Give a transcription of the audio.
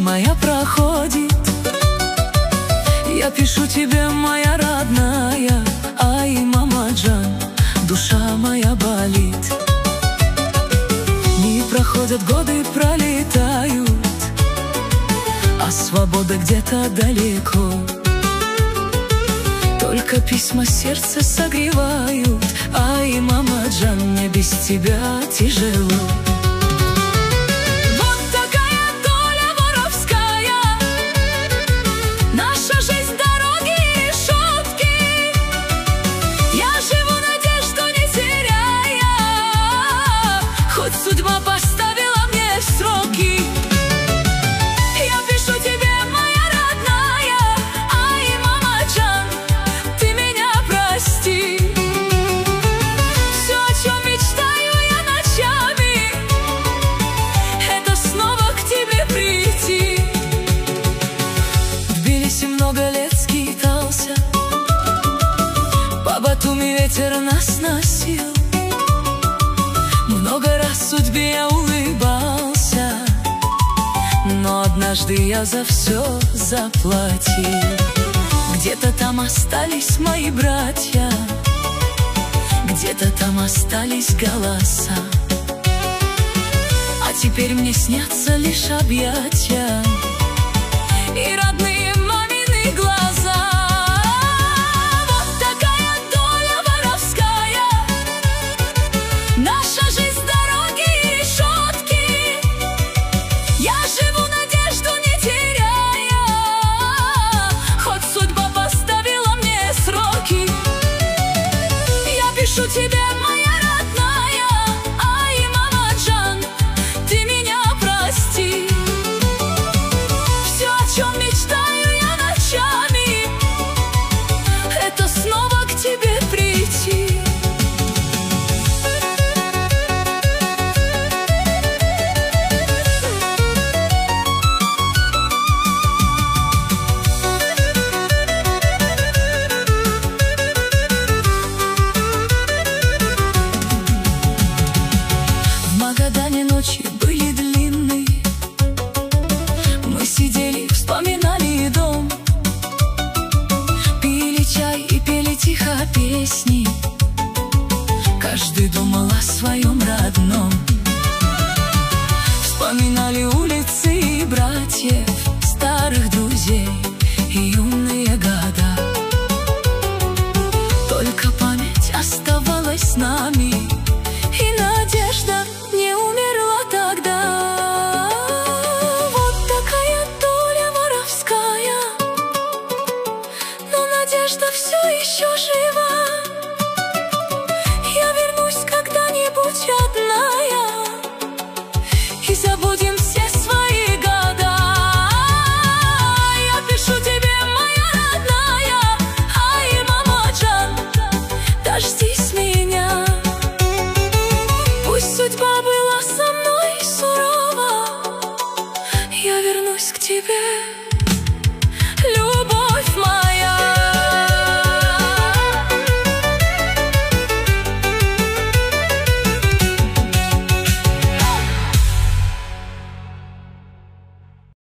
моя проходит. Я пишу тебе, моя родная, ай, мама Джан, душа моя болит. Не проходят годы, пролетают, а свобода где-то далеко. Только письма сердце согревают, ай, мама Джан, мне без тебя тяжело. Вот такая доля воровская, наша жизнь, дороги и решетки. Я живу, надежду не теряя, хоть судьба поставила мне сроки. Я пишу тебе, моя родная, ай, мама Джан, ты меня прости. Все, о чем мечтаю я ночами, это снова к тебе прийти. В Тбилиси много лет скитался, по Батуми ветер нас носил. Много раз судьбе я улыбался, но однажды я за все заплатил. Где-то там остались мои братья, где-то там остались голоса, а теперь мне снятся лишь объятия и родные мамины глаза. Вот такая доля воровская, наша жизнь, дороги и решетки. Я живу, надежду не теряя, хоть судьба поставила мне сроки. Я пишу тебе, моя родная, ай, мама Джан, ты меня прости. Все, о чем мечтаю я ночами, это снова к тебе прийти. В Магадане ночи были длинные, мы сидели, вспоминали дом, пили чай и пели тихо песни. Каждый думал о своем родном. Вспоминали улицы и братьев, старых друзей и юные года. Только память оставалась с нами, и надежда не умерла тогда. Вот такая доля воровская, но надежда все еще жива. Я вернусь когда-нибудь